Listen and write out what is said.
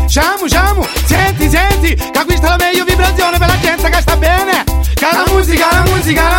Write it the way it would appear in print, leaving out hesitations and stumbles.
Sciamo, senti, che questa è la meglio vibrazione per la gente che sta bene. Che la musica